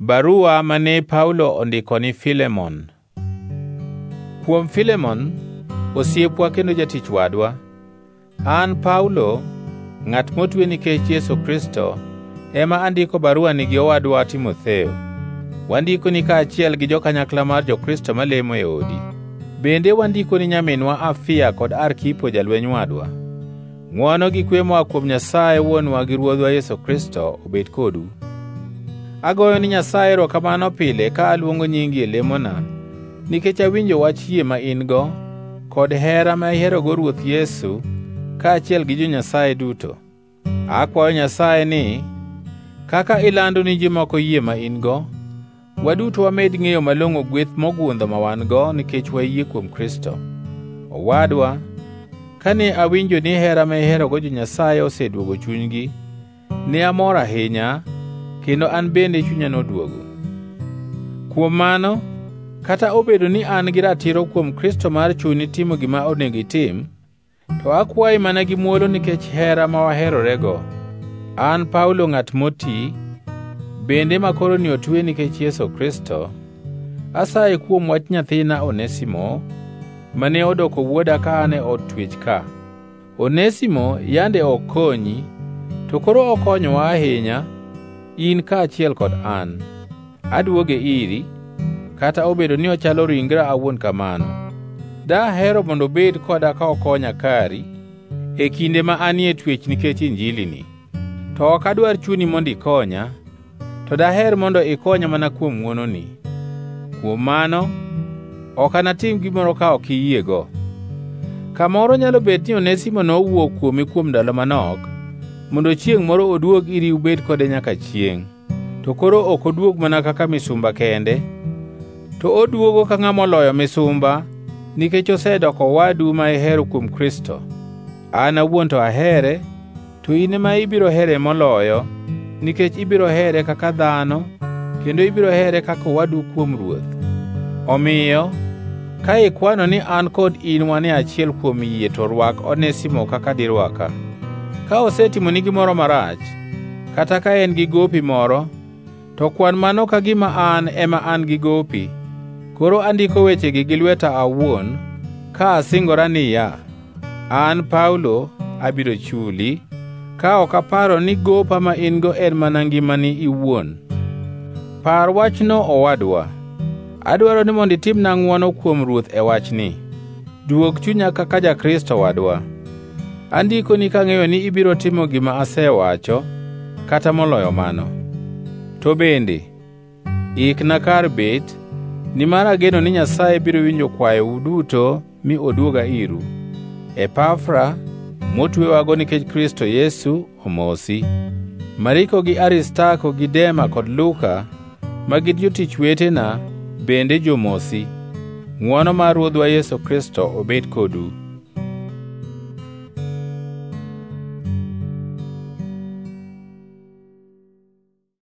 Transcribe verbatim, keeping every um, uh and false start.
Barua mane Paulo ondiko ni Filemon. Kuom Filemon, osiepwa kendo jatich wadwa, an Paulo, ng'at motwe nikech Yesu Kristo, ema andiko barua ni gi owadwa Timotheo. Wandiko ni kaachiel gi jokanyakla mar jokristo malemo e odi. Bende wandiko ni nyaminwa Afia kod Arkipo jalweny wadwa. Ng'wono gi kwe moa kuom Nyasaye Wuonwa gi Ruodhwa Yesu Kristo obed kodu. Agoyo ni Nyasaye erokamano pile ka aluongo nyingi e lemona, nikech awinjo wach yie ma in-go kod hera ma iherogo Ruoth Yesu kaachiel gi jo-Nyasaye duto. Akwayo Nyasaye ni, kaka ilando ni ji moko yie ma in-go, waduto wamed ng'eyo malong'o gweth mogundho ma wan-go nikech wayie kuom Kristo. Owadwa, kane awinjo ni hera ma iherogo jo-Nyasaye oseduogo chunygi, ne amor ahinya, kendo an bende chunya noduogo. Kuom mano, kata obedo ni an gi ratiro kuom Kristo mar chuni timo gima onego itim, to akwayi mana gi muolo nikech hera ma waherorego. An Paulo ng'at moti, bende makoro ni otwe nikech Yesu Kristo, asaye kuom wach nyathina Onesimo, mane odoko wuoda ka ane od twech ka. Onesimo yande ok konyi, to koro okonyowa ahinya, in kaachiel kod an. Aduoge iri, kata obedo ni ochalo ringra awuon kamano. Dahero mondo obed koda ka okonya kari, e kinde ma anie twech nikech Injilini. To ok adwar chuni mondo ikonya, to daher mondo ikonya mana kuom ng'wononi. Kuom mano, ok anatim gimoro ka ok iyiego. Kamoro nyalo bet ni Onesimo nowuok kuomi kuom ndalo manok, mondo chiengʼ moro oduog iri ubed kode nyaka chiengʼ. To koro ok oduog mana kaka misumba kende, to oduogo ka ng'ama oloyo misumba, nikech osedoko owadu ma ihero kuom Kristo. An awuon to ahere, to in ema ibiro here moloyo, nikech ibiro here kaka dhano, kendo ibiro here kaka owadu kuom Ruoth. Omiyo, ka ikwano ni an kod in wane achiel kuom yie, to rwak Onesimo kaka dirwaka. Ka osetimoni gimoro marach, kata ka en gi gopi moro, to kwan mano ka gima an ema an gi gopi. Koro andiko wechegi gi lweta awuon, ka asingora niya, an Paulo abiro chuli, ka ok aparo ni gopa ma in-go en mana ngimani iwuon. Par wachno owadwa. Adwaro ni mondo itimna ng'wono kuom Ruoth e wachni. Duog chunya kaka jakristo wadwa. Andiko ni kang'eyo ni ibiro timo gima asewacho, kata moloyo mano. To bende, ikna kar bet, nimar ageno ni Nyasaye biro winjo kwayou duto mi oduoga iru. Epafra, motwewago nikech Kristo Yesu, omosi. Mariko gi Aristako gi Dema kod Luka, ma gin jotich wetena, bende jomosi. Ng'wono mar Ruodhwa Yesu Kristo obed kodu.